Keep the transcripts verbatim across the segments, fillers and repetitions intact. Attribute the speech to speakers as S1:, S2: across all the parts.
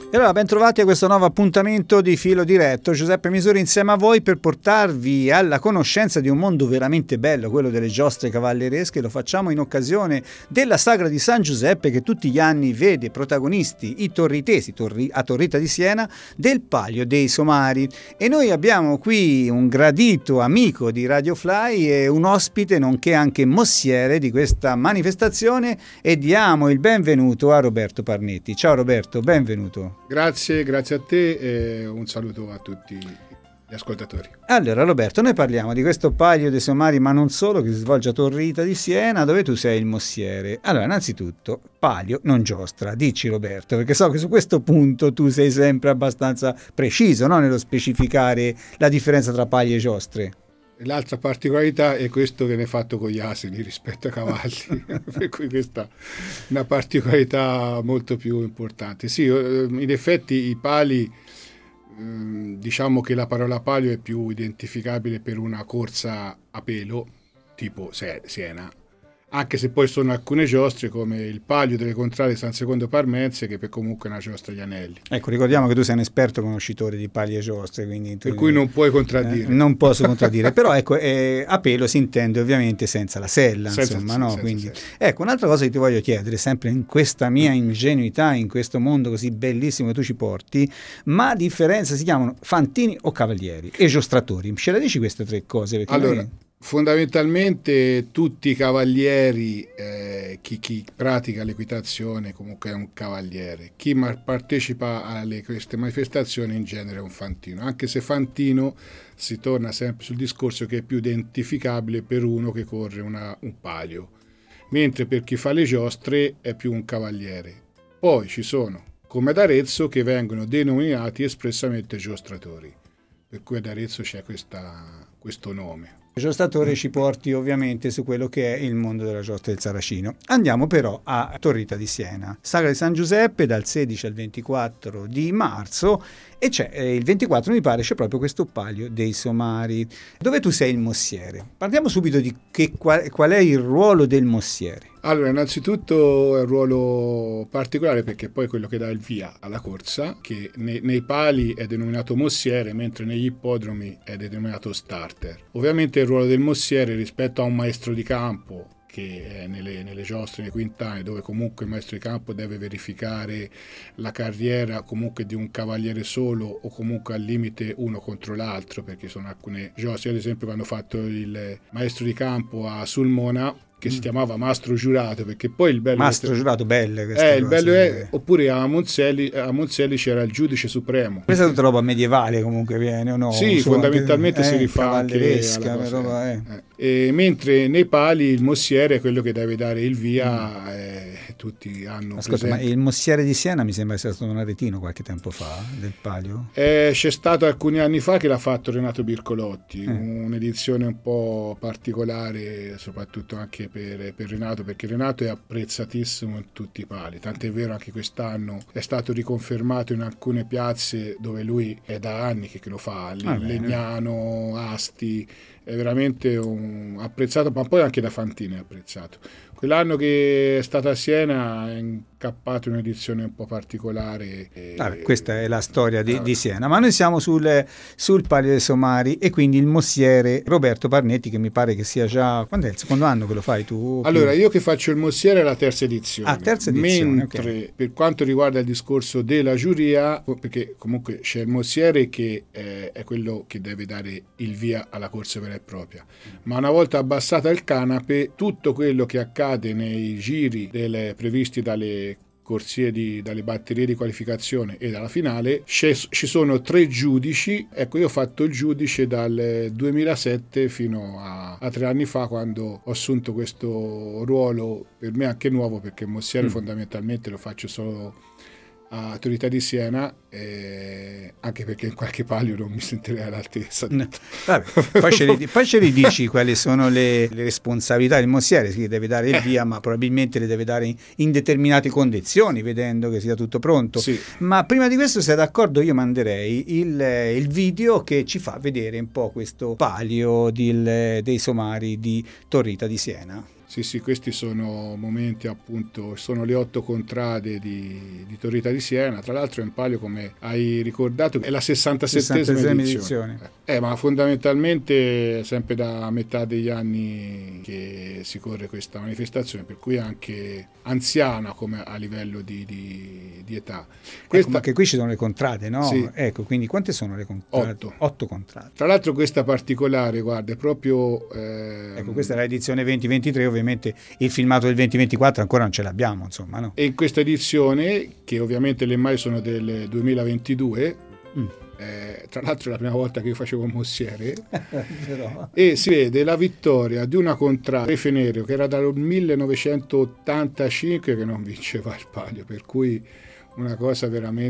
S1: E allora ben trovati a questo nuovo appuntamento di Filo Diretto. Giuseppe Misuri insieme a voi per portarvi alla conoscenza di un mondo veramente bello, quello delle giostre cavalleresche. Lo facciamo in occasione della sagra di San Giuseppe, che tutti gli anni vede protagonisti i torritesi torri, a Torrita di Siena del Palio dei Somari. E noi abbiamo qui un gradito amico di Radio Fly e un ospite nonché anche mossiere di questa manifestazione, e diamo il benvenuto a Roberto Parnetti. Ciao Roberto, benvenuto.
S2: Grazie, grazie a te e un saluto a tutti gli ascoltatori.
S1: Allora Roberto, noi parliamo di questo Palio dei Somari, ma non solo, che si svolge a Torrita di Siena, dove tu sei il mossiere. Allora, innanzitutto, palio, non giostra, dici Roberto, perché so che su questo punto tu sei sempre abbastanza preciso, no? Nello specificare la differenza tra pali e giostre.
S2: L'altra particolarità è questo che ne è fatto con gli asini rispetto ai cavalli, per cui questa è una particolarità molto più importante. Sì, in effetti i pali, diciamo che la parola palio è più identificabile per una corsa a pelo, tipo Siena, anche se poi sono alcune giostre come il Palio delle Contrade San Secondo Parmense, che per comunque è una giostra agli anelli.
S1: Ecco, ricordiamo che tu sei un esperto conoscitore di pali e giostre, quindi tu,
S2: per cui non puoi contraddire.
S1: Eh, non posso contraddire, però ecco, eh, a pelo si intende ovviamente senza la sella, senza, insomma, sì, no? Senza quindi, sella. Ecco, un'altra cosa che ti voglio chiedere, sempre in questa mia ingenuità, in questo mondo così bellissimo che tu ci porti, ma differenza si chiamano fantini o cavalieri e giostratori? Ce la dici queste tre cose? Perché
S2: allora,
S1: noi...
S2: fondamentalmente tutti i cavalieri, eh, chi, chi pratica l'equitazione comunque è un cavaliere, chi ma- partecipa a queste manifestazioni in genere è un fantino, anche se fantino si torna sempre sul discorso che è più identificabile per uno che corre una, un palio, mentre per chi fa le giostre è più un cavaliere. Poi ci sono, come ad Arezzo, che vengono denominati espressamente giostratori, per cui ad Arezzo c'è questa, questo nome.
S1: Il giostatore ci porti ovviamente su quello che è il mondo della giostra del Saracino. Andiamo però a Torrita di Siena, sagra di San Giuseppe dal sedici al ventiquattro di marzo, e c'è eh, il ventiquattro mi pare c'è proprio questo Palio dei Somari dove tu sei il mossiere. Parliamo subito di che, qual, qual è il ruolo del mossiere.
S2: Allora, innanzitutto è un ruolo particolare perché poi è quello che dà il via alla corsa, che nei, nei pali è denominato mossiere, mentre negli ippodromi è denominato starter. Ovviamente il ruolo del mossiere rispetto a un maestro di campo, che è nelle, nelle giostre, nei quintali, dove comunque il maestro di campo deve verificare la carriera comunque di un cavaliere solo o comunque al limite uno contro l'altro, perché sono alcune giostre, ad esempio quando ho fatto il maestro di campo a Sulmona, che si chiamava Mastro Giurato, perché poi il bello
S1: Mastro
S2: è,
S1: Giurato, belle queste
S2: eh,
S1: cose,
S2: il bello è, oppure a Monzelli, a Monzelli c'era il giudice supremo.
S1: Questa è tutta roba medievale comunque viene, o no?
S2: Sì,
S1: Su,
S2: fondamentalmente
S1: anche,
S2: si
S1: eh,
S2: rifà anche alla cosa,
S1: roba, eh.
S2: Eh. E mentre nei pali il mossiere è quello che deve dare il via, mm. eh, tutti hanno
S1: Ascolta,
S2: presente.
S1: ma il mossiere di Siena mi sembra sia stato un aretino qualche tempo fa del palio?
S2: Eh, c'è stato alcuni anni fa che l'ha fatto Renato Bircolotti, eh. un'edizione un po' particolare soprattutto anche per, per Renato, perché Renato è apprezzatissimo in tutti i pali, tant'è vero anche quest'anno è stato riconfermato in alcune piazze dove lui è da anni che lo fa, ah, Legnano, Asti, è veramente un apprezzato, ma poi anche da Fantini è apprezzato. Quell'anno che è stata a Siena è incappato in un'edizione un po' particolare. E...
S1: Vabbè, questa è la storia di, di Siena, ma noi siamo sul, sul Palio dei Somari e quindi il mossiere Roberto Parnetti, che mi pare che sia già... Quando è il secondo anno che lo fai tu?
S2: Allora, io che faccio il mossiere è la terza edizione.
S1: Ah, terza edizione,
S2: mentre okay. Per quanto riguarda il discorso della giuria, perché comunque c'è il mossiere che eh, è quello che deve dare il via alla corsa vera e propria, ma una volta abbassata il canape, tutto quello che accade nei giri delle, previsti dalle corsie di, dalle batterie di qualificazione e dalla finale, ci sono tre giudici. Ecco, io ho fatto il giudice dal duemilasette fino a, a tre anni fa, quando ho assunto questo ruolo per me anche nuovo, perché il mossiere mm. fondamentalmente lo faccio solo a Torrita di Siena, eh, anche perché in qualche palio non mi sentirei all'altezza.
S1: No. Vabbè, poi, ce li, poi ce li dici quali sono le, le responsabilità del mossiere, che deve dare il via, ma probabilmente le deve dare in, in determinate condizioni, vedendo che sia tutto pronto.
S2: Sì.
S1: Ma prima di questo, se d'accordo, io manderei il, il video che ci fa vedere un po' questo palio di, dei Somari di Torrita di Siena.
S2: Sì, sì, questi sono momenti, appunto, sono le otto contrade di, di Torrita di Siena. Tra l'altro è un palio, come hai ricordato, è la sessantasettesima edizione. edizione. Eh, ma fondamentalmente è sempre da metà degli anni che si corre questa manifestazione, per cui è anche anziana come a livello di, di, di età.
S1: Questa... Ecco, ma che qui ci sono le contrade, no?
S2: Sì.
S1: Ecco, quindi quante sono le contrade?
S2: Otto.
S1: Otto contrade.
S2: Tra l'altro questa particolare, guarda, è proprio... Eh...
S1: Ecco, questa è l'edizione venti ventitré, ovviamente il filmato del venti ventiquattro ancora non ce l'abbiamo, insomma, no?
S2: E in questa edizione, che ovviamente le immagini sono del duemilaventidue, mm. eh, tra l'altro è la prima volta che io facevo un mossiere, Però... e si vede la vittoria di una contrada Fenereo che era dal millenovecentottantacinque che non vinceva il palio, per cui una cosa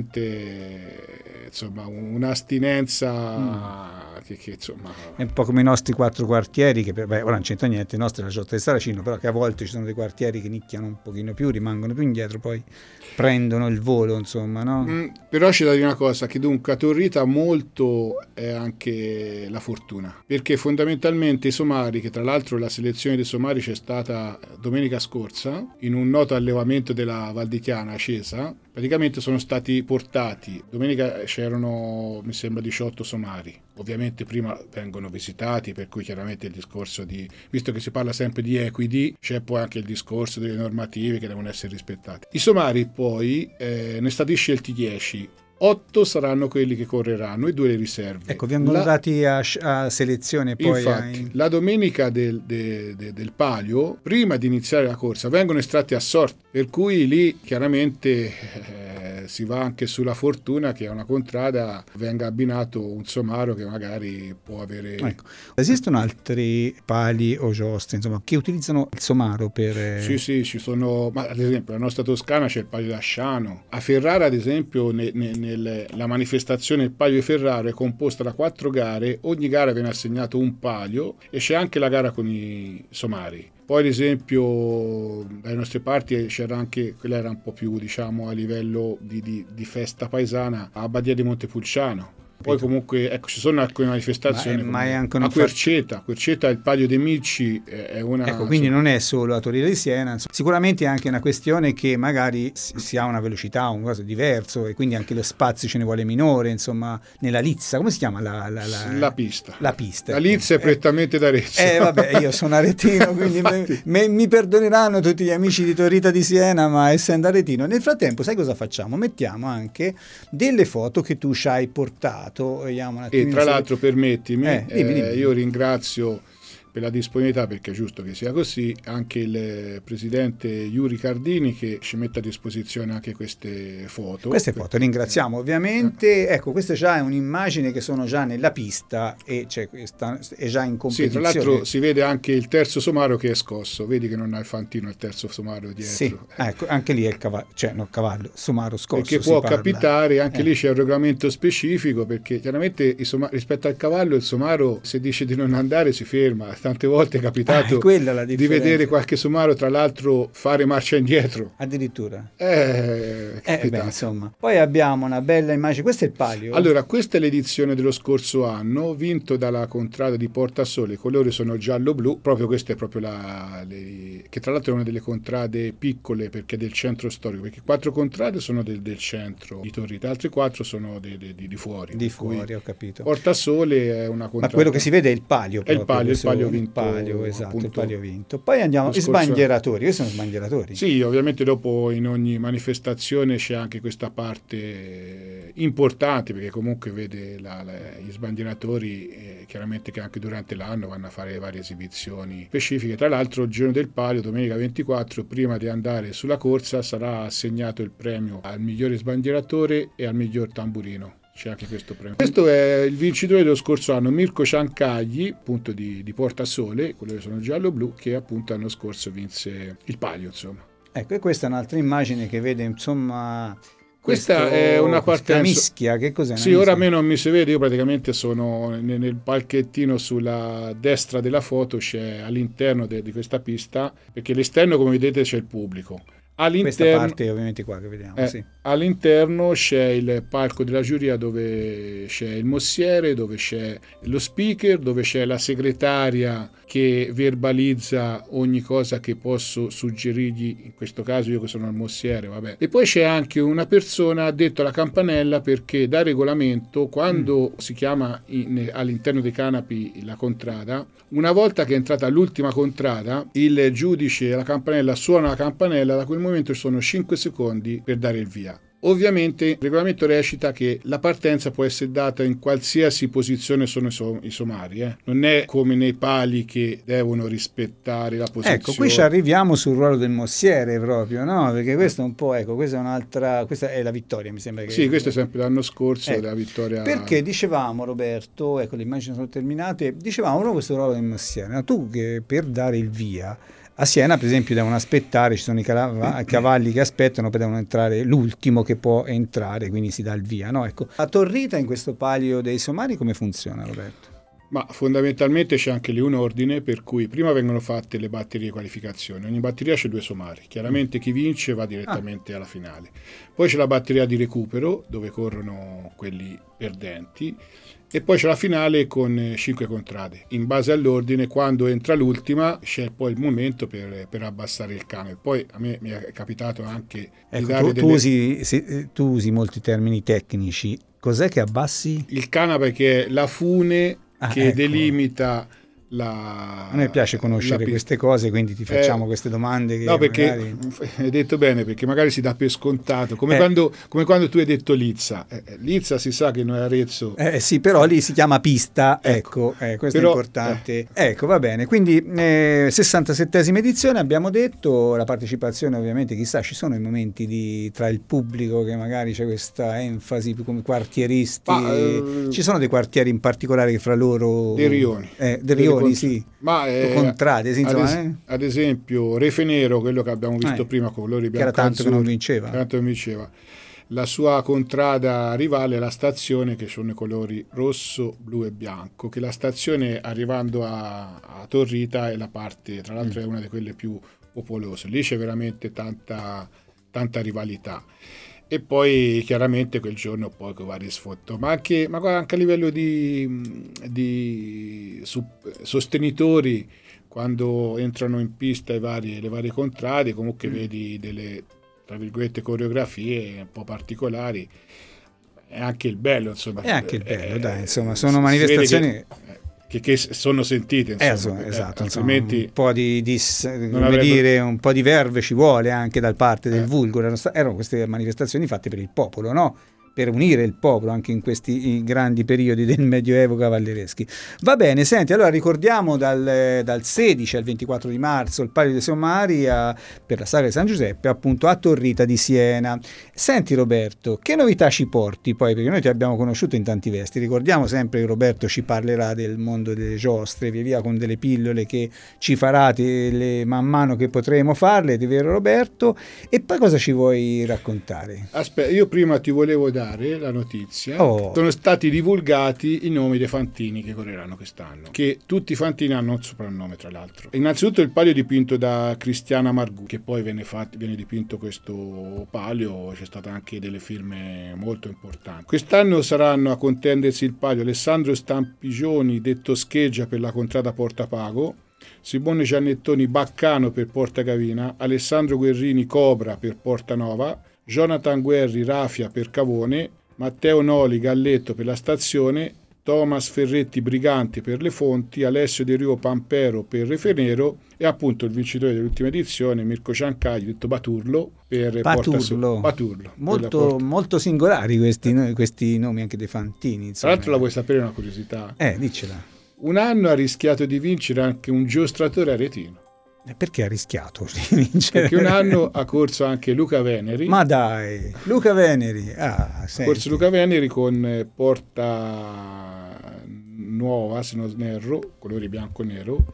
S2: veramente, insomma, un'astinenza mm. che, che insomma...
S1: È un po' come i nostri quattro quartieri, che beh, ora non c'entra niente, il nostro è la Ciotta di Saracino, però che a volte ci sono dei quartieri che nicchiano un pochino più, rimangono più indietro, poi prendono il volo, insomma, no?
S2: Mm, però c'è da dire una cosa, che dunque a Torrita molto è anche la fortuna, perché fondamentalmente i somari, che tra l'altro la selezione dei somari c'è stata domenica scorsa, in un noto allevamento della Val di Chiana a Cesa, praticamente sono stati portati, domenica c'erano mi sembra diciotto somari, ovviamente prima vengono visitati, per cui chiaramente il discorso di, visto che si parla sempre di equidi, c'è poi anche il discorso delle normative che devono essere rispettate. I somari poi eh, ne stati scelti dieci, otto saranno quelli che correranno e due le riserve.
S1: Ecco, vengono
S2: la...
S1: dati a, a selezione poi.
S2: Infatti,
S1: ai...
S2: la domenica del, de, de, del palio, prima di iniziare la corsa, vengono estratti a sorte, per cui lì chiaramente eh, si va anche sulla fortuna che a una contrada venga abbinato un somaro che magari può avere...
S1: Ecco. Esistono altri pali o giostre, insomma, che utilizzano il somaro per...
S2: Sì, sì, ci sono, ma ad esempio la nostra Toscana c'è il palio d'Asciano. A Ferrara, ad esempio, ne, ne, nel, la manifestazione Il Palio di Ferrara è composta da quattro gare, ogni gara viene assegnato un palio e c'è anche la gara con i somari. Poi ad esempio dalle nostre parti c'era anche, quella era un po' più diciamo a livello di, di, di festa paesana, a Badia di Montepulciano. Poi comunque ecco, ci sono alcune manifestazioni, ma è, ma è anche a Querceta, fa... Querceta il Palio dei Mirci è una...
S1: Ecco, quindi insomma... non è solo a Torrita di Siena, insomma. Sicuramente è anche una questione che magari si ha una velocità, un cosa diverso e quindi anche lo spazio ce ne vuole minore, insomma, nella lizza, come si chiama? La, la, la...
S2: la pista.
S1: La pista.
S2: La lizza è prettamente
S1: eh,
S2: d'Arezzo.
S1: Eh vabbè, io sono aretino, quindi me, me, mi perdoneranno tutti gli amici di Torrita di Siena, ma essendo aretino. Nel frattempo, sai cosa facciamo? Mettiamo anche delle foto che tu ci hai portato, vediamo.
S2: E tra l'altro permettimi,
S1: eh, dimmi, dimmi.
S2: Eh, io ringrazio per la disponibilità, perché è giusto che sia così, anche il presidente Yuri Cardini che ci mette a disposizione anche queste foto.
S1: Queste foto, perché... ringraziamo ovviamente. Ecco, questa già è un'immagine che sono già nella pista e c'è questa, è già in competizione.
S2: Sì, tra l'altro si vede anche il terzo somaro che è scosso, vedi che non ha il fantino il terzo somaro dietro.
S1: Sì, ecco, anche lì è il cavallo, cioè no, cavallo, somaro scosso.
S2: Perché può
S1: parla.
S2: capitare, anche
S1: eh.
S2: lì c'è un regolamento specifico, perché chiaramente il somaro, rispetto al cavallo il somaro se dice di non andare si ferma. Tante volte è capitato
S1: ah, è
S2: di vedere qualche somaro tra l'altro fare marcia indietro.
S1: Addirittura.
S2: Eh,
S1: eh beh, insomma. Poi abbiamo una bella immagine, questo è il palio.
S2: Allora, questa è l'edizione dello scorso anno, vinto dalla contrada di Portasole, i colori sono giallo-blu, proprio questa è proprio la... Le, che tra l'altro è una delle contrade piccole perché è del centro storico, perché quattro contrade sono del, del centro di Torrita, altre quattro sono di, di, di fuori.
S1: Di fuori, ho capito.
S2: Portasole è una contrada...
S1: Ma quello che si vede è il palio.
S2: È il palio, il palio vinto.
S1: Palio, esatto, il palio vinto. Poi andiamo, i sbandieratori, questi sono sbandieratori.
S2: Sì, ovviamente dopo in ogni manifestazione c'è anche questa parte importante, perché comunque vede la, la, gli sbandieratori eh, chiaramente che anche durante l'anno vanno a fare varie esibizioni specifiche. Tra l'altro il giorno del palio, domenica ventiquattro, prima di andare sulla corsa sarà assegnato il premio al migliore sbandieratore e al miglior tamburino. C'è anche questo premio. Questo è il vincitore dello scorso anno, Mirko Ciancagli, appunto di, di Portasole, quello che sono giallo-blu, che appunto l'anno scorso vinse il palio, insomma.
S1: Ecco, e questa è un'altra immagine che vede, insomma...
S2: Questa questo, è una partenza
S1: mischia, che cos'è?
S2: Sì, ora a me non mi si vede, io praticamente sono nel, nel palchettino sulla destra della foto, c'è all'interno de, di questa pista, perché all'esterno, come vedete, c'è il pubblico.
S1: Questa parte ovviamente qua che vediamo,
S2: eh,
S1: sì.
S2: All'interno c'è il palco della giuria dove c'è il mossiere, dove c'è lo speaker, dove c'è la segretaria che verbalizza ogni cosa che posso suggerirgli, in questo caso io che sono il mossiere, vabbè. E poi c'è anche una persona addetto alla campanella, perché da regolamento, quando mm. si chiama in, all'interno dei canapi la contrada, una volta che è entrata l'ultima contrada, il giudice alla campanella suona la campanella, da quel momento ci sono cinque secondi per dare il via. Ovviamente il regolamento recita che la partenza può essere data in qualsiasi posizione sono i, som- i somari, eh. Non è come nei pali che devono rispettare la posizione.
S1: Ecco, qui ci arriviamo sul ruolo del mossiere proprio, no? Perché questo è un po', ecco, questa è un'altra, questa è la vittoria, mi sembra che...
S2: Sì, questo è sempre l'anno scorso,
S1: ecco,
S2: della vittoria...
S1: Perché dicevamo, Roberto, ecco, le immagini sono terminate, dicevamo proprio questo ruolo del mossiere, no? Tu che per dare il via... A Siena, per esempio, devono aspettare, ci sono i cavalli che aspettano, poi devono entrare l'ultimo che può entrare, quindi si dà il via, no? Ecco. A Torrita, in questo palio dei somari, come funziona, Roberto?
S2: Ma fondamentalmente c'è anche lì un ordine per cui prima vengono fatte le batterie di qualificazione. Ogni batteria c'è due somari. Chiaramente chi vince va direttamente ah. alla finale. Poi c'è la batteria di recupero, dove corrono quelli perdenti. E poi c'è la finale con cinque contrade. In base all'ordine, quando entra l'ultima, c'è poi il momento per, per abbassare il cane. Poi a me mi è capitato anche
S1: ecco,
S2: di dare
S1: tu,
S2: delle...
S1: tu, usi, se, tu usi molti termini tecnici. Cos'è che abbassi?
S2: Il canape, che è la fune
S1: ah,
S2: che
S1: ecco.
S2: delimita la...
S1: A me piace conoscere
S2: la...
S1: queste cose, quindi ti facciamo
S2: eh,
S1: queste domande che
S2: no, perché
S1: magari...
S2: hai detto bene, perché magari si dà per scontato, come,
S1: eh.
S2: quando, come quando tu hai detto Lizza. Eh, Lizza si sa che noi a Arezzo...
S1: Eh sì, però lì si chiama pista, ecco, ecco eh, questo però, è importante. Eh. Ecco, va bene, quindi eh, sessantasettesima edizione, abbiamo detto, la partecipazione ovviamente, chissà, ci sono i momenti di, tra il pubblico che magari c'è questa enfasi come quartieristi, Ma, eh, ci sono dei quartieri in particolare che fra loro...
S2: Dei rioni.
S1: Eh, dei rioni, sì.
S2: Ma Eh,
S1: contrade, sì, insomma,
S2: ad, es-
S1: eh?
S2: ad esempio Refenero, quello che abbiamo visto eh, prima con colori bianco,
S1: che era tanto che non vinceva.
S2: Tanto non vinceva. La sua contrada rivale è la stazione, che sono i colori rosso, blu e bianco, che la stazione arrivando a, a Torrita è la parte, tra l'altro mm. è una di quelle più popolose, lì c'è veramente tanta, tanta rivalità. E poi chiaramente quel giorno poi con vari sfotto, ma anche, ma anche a livello di, di su, sostenitori, quando entrano in pista i vari, le varie contrade, comunque mm. vedi delle, tra virgolette, coreografie un po' particolari. È anche il bello, insomma.
S1: È anche il bello, eh, dai, insomma, sono
S2: si
S1: manifestazioni...
S2: Che, che sono sentite, insomma,
S1: eh, esatto,
S2: eh, altrimenti
S1: insomma, un po' di, di come
S2: avrebbe...
S1: dire, un po' di verve ci vuole anche da parte del
S2: eh.
S1: vulgo. Erano, erano queste manifestazioni fatte per il popolo, no? Per unire il popolo anche in questi grandi periodi del Medioevo cavallereschi. Va bene, senti, allora ricordiamo dal, dal sedici al ventiquattro di marzo il Palio dei Somari a, per la Sagra di San Giuseppe, appunto a Torrita di Siena. Senti Roberto, che novità ci porti poi? Perché noi ti abbiamo conosciuto in tanti vesti, ricordiamo sempre che Roberto ci parlerà del mondo delle giostre, via via, con delle pillole che ci farà le, man mano che potremo farle, è vero Roberto? E poi cosa ci vuoi raccontare?
S2: Aspetta, io prima ti volevo dare la notizia. Oh. Sono stati divulgati i nomi dei fantini che correranno quest'anno, che tutti i fantini hanno un soprannome, tra l'altro. Innanzitutto il palio dipinto da Cristiana Margù, che poi viene, fatto, viene dipinto questo palio, c'è state anche delle firme molto importanti. Quest'anno saranno a contendersi il palio Alessandro Stampigioni, detto Scheggia, per la contrada Porta Pago, Simone Giannettoni Baccano per Porta Gavina, Alessandro Guerrini Cobra per Porta Nova, Jonathan Guerri Rafia per Cavone, Matteo Noli Galletto per la Stazione, Thomas Ferretti Briganti per Le Fonti, Alessio De Rio Pampero per Refenero e appunto il vincitore dell'ultima edizione Mirko Ciancagli, detto Baturlo, per
S1: Baturlo.
S2: Porta Baturlo.
S1: Molto, molto singolari questi, questi nomi anche dei fantini. Insomma.
S2: Tra l'altro la vuoi sapere una curiosità?
S1: Eh, dicela.
S2: Un anno ha rischiato di vincere anche un giostratore aretino.
S1: Perché ha rischiato di vincere?
S2: Perché un anno ha corso anche Luca Veneri.
S1: Ma dai, Luca Veneri. Ah,
S2: ha corso Luca Veneri con Porta Nuova, se non erro, colori bianco e nero,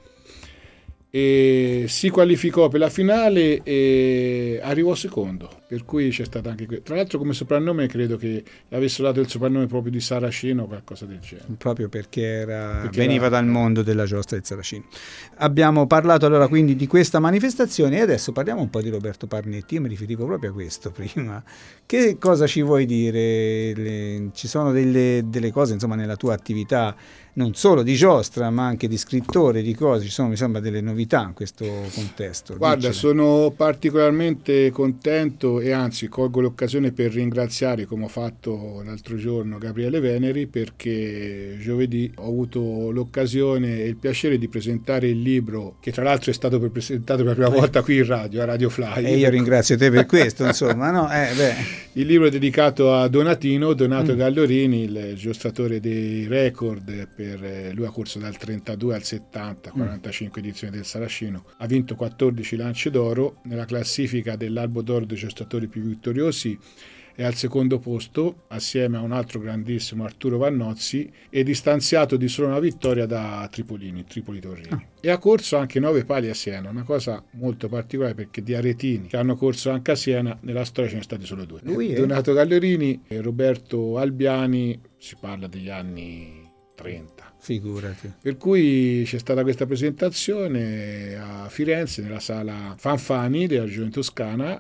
S2: e si qualificò per la finale e arrivò secondo, per cui c'è stata anche que- tra l'altro come soprannome credo che avessero dato il soprannome proprio di Saracino o qualcosa del genere,
S1: proprio perché, era,
S2: perché
S1: veniva
S2: era,
S1: dal mondo della giostra del Saracino. Abbiamo parlato allora quindi di questa manifestazione e adesso parliamo un po' di Roberto Parnetti. Io mi riferivo proprio a questo prima. Che cosa ci vuoi dire? Le, ci sono delle, delle cose insomma nella tua attività non solo di giostra ma anche di scrittore, di cose, ci sono mi sembra delle novità in questo contesto.
S2: Guarda,
S1: Diccele.
S2: sono particolarmente contento e anzi colgo l'occasione per ringraziare, come ho fatto l'altro giorno, Gabriele Veneri, perché giovedì ho avuto l'occasione e il piacere di presentare il libro che tra l'altro è stato presentato per la prima volta qui in radio, a Radio Fly.
S1: E io ringrazio te per questo, insomma, no? Eh, beh.
S2: Il libro è dedicato a Donatino, Donato
S1: Mm.
S2: Gallorini, il giostratore dei record, per lui ha corso dal trentadue al settanta, quarantacinque mm. edizioni del Saracino, ha vinto quattordici lance d'oro, nella classifica dell'Albo d'Oro dei giostratori più vittoriosi è al secondo posto assieme a un altro grandissimo Arturo Vannozzi e distanziato di solo una vittoria da Tripolini, Tripoli Torrini. Ah. E ha corso anche nove pali a Siena, una cosa molto particolare perché di aretini che hanno corso anche a Siena nella storia ce ne sono stati solo due.
S1: Lui è...
S2: Donato Gallerini e Roberto Albiani, si parla degli anni trenta.
S1: Figurati.
S2: Per cui c'è stata questa presentazione a Firenze nella sala Fanfani della Regione Toscana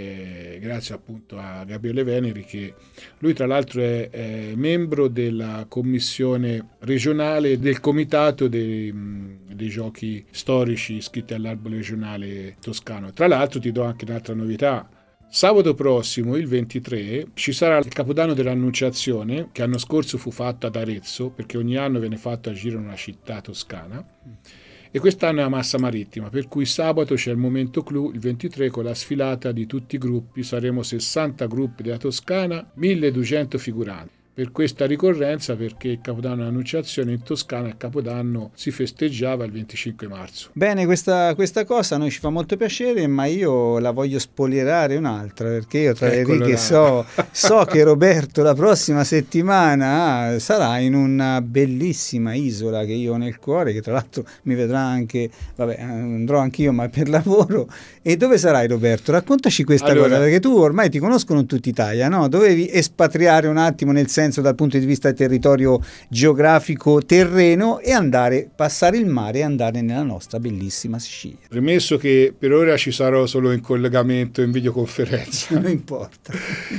S2: e grazie appunto a Gabriele Veneri, che lui tra l'altro è, è membro della commissione regionale del comitato dei, dei giochi storici iscritti all'albo regionale toscano. Tra l'altro ti do anche un'altra novità. Sabato prossimo, il ventitré, ci sarà il Capodanno dell'Annunciazione, che l'anno scorso fu fatto ad Arezzo, perché ogni anno viene fatto a giro in una città toscana, e quest'anno è a Massa Marittima, per cui sabato c'è il momento clou, il ventitré, con la sfilata di tutti i gruppi, saremo sessanta gruppi della Toscana, milleduecento figuranti. Per questa ricorrenza, perché il Capodanno dell'Annunciazione in Toscana, il Capodanno si festeggiava il venticinque marzo.
S1: Bene, questa, questa cosa a noi ci fa molto piacere, ma io la voglio spoilerare un'altra, perché io tra
S2: Eccolo
S1: le righe so, so che Roberto la prossima settimana sarà in una bellissima isola che io ho nel cuore, che tra l'altro mi vedrà anche, vabbè, andrò anch'io ma per lavoro. E dove sarai, Roberto? Raccontaci questa
S2: allora,
S1: cosa, perché tu ormai ti conoscono in tutta Italia, no? Dovevi espatriare un attimo, nel senso dal punto di vista del territorio geografico terreno, e andare, passare il mare e andare nella nostra bellissima Sicilia.
S2: Premesso che per ora ci sarò solo in collegamento, in videoconferenza.
S1: Non importa.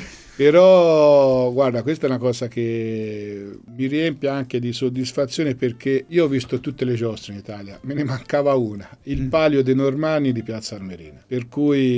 S2: Però guarda, questa è una cosa che mi riempie anche di soddisfazione, perché io ho visto tutte le giostre in Italia, me ne mancava una, il mm. Palio dei Normanni di Piazza Armerina, per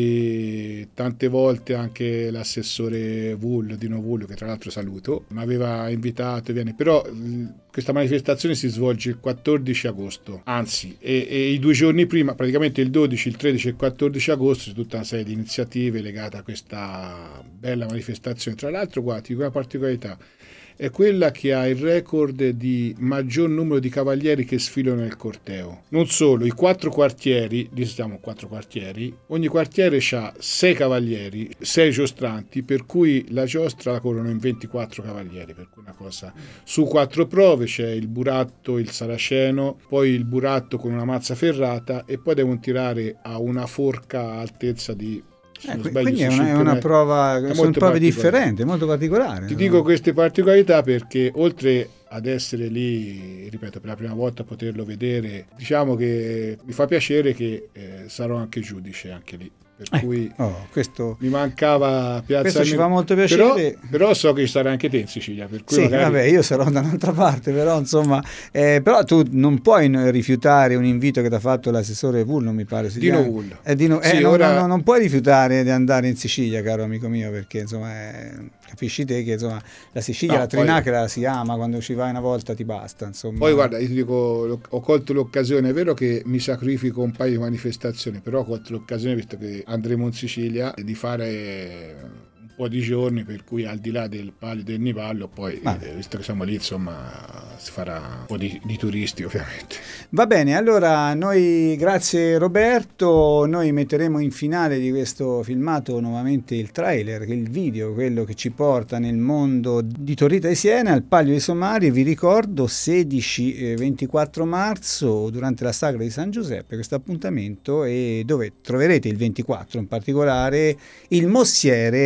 S2: cui tante volte anche l'assessore Vullo, Dino Vullo, che tra l'altro saluto, mi aveva invitato, viene, però questa manifestazione si svolge il quattordici agosto, anzi, e, e i due giorni prima, praticamente il dodici, il tredici e il quattordici agosto, c'è tutta una serie di iniziative legate a questa bella manifestazione. Tra l'altro, guarda, ti dico una particolarità, è quella che ha il record di maggior numero di cavalieri che sfilano nel corteo. Non solo, i quattro quartieri, diciamo quattro quartieri, ogni quartiere ha sei cavalieri, sei giostranti, per cui la giostra la corrono in ventiquattro cavalieri, per cui una cosa. Su quattro prove c'è il buratto, il saraceno, poi il buratto con una mazza ferrata e poi devono tirare a una forca a altezza di...
S1: Eh, quindi è una, è una prova, è sono prove differenti, molto particolari.
S2: Ti
S1: no?
S2: dico queste particolarità perché oltre ad essere lì, ripeto, per la prima volta a poterlo vedere, diciamo che mi fa piacere che eh, sarò anche giudice anche lì. Per
S1: eh,
S2: cui
S1: oh, questo,
S2: mi mancava Piazza
S1: questo ci fa molto
S2: piacere.
S1: Però,
S2: però so che ci sarai anche te in Sicilia. Per cui
S1: sì,
S2: magari...
S1: vabbè, io sarò da un'altra parte, però insomma, eh, però tu non puoi rifiutare un invito che ti ha fatto l'assessore Vullo, mi pare.
S2: Dino Vullo.
S1: Eh, Dino,
S2: sì,
S1: eh, no,
S2: ora...
S1: no, no, non puoi rifiutare di andare in Sicilia, caro amico mio, perché insomma, eh, capisci te che insomma la Sicilia, no, la Trinacria poi... la si ama, quando ci vai una volta ti basta. Insomma.
S2: Poi guarda, io ti dico, ho colto l'occasione, è vero che mi sacrifico un paio di manifestazioni, però ho colto l'occasione, visto che andremo in Sicilia, di fare un po' di giorni, per cui al di là del Palio del Nivallo, poi ah. eh, visto che siamo lì, insomma, si farà un po' di, di turisti ovviamente.
S1: Va bene, allora noi, grazie Roberto, noi metteremo in finale di questo filmato nuovamente il trailer, il video, quello che ci porta nel mondo di Torrita di Siena, al Palio dei Somari. Vi ricordo sedici e ventiquattro marzo durante la Sagra di San Giuseppe, questo appuntamento, e dove troverete il ventiquattro in particolare il mossiere Roberto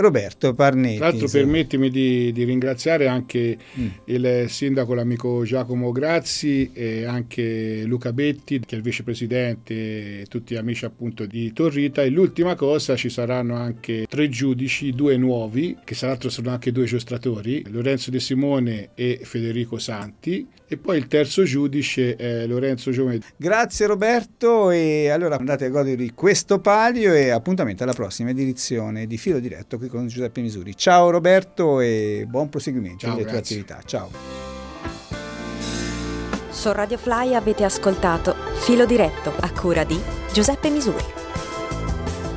S1: Roberto Parnetti.
S2: Tra l'altro,
S1: sì.
S2: permettimi di, di ringraziare anche
S1: mm.
S2: il sindaco, l'amico Giacomo Grazzi, e anche Luca Betti, che è il vicepresidente, e tutti amici appunto di Torrita. E l'ultima cosa, ci saranno anche tre giudici, due nuovi, che tra l'altro sono anche due giostratori, Lorenzo De Simone e Federico Santi, e poi il terzo giudice è Lorenzo Giometti.
S1: Grazie Roberto, e allora andate a godervi questo palio e appuntamento alla prossima edizione di Filo Diretto qui con Giuseppe Misuri. Ciao Roberto e buon proseguimento
S2: Ciao,
S1: delle tue
S2: grazie.
S1: attività. Ciao.
S3: Su Radio Fly avete ascoltato Filo Diretto a cura di Giuseppe Misuri.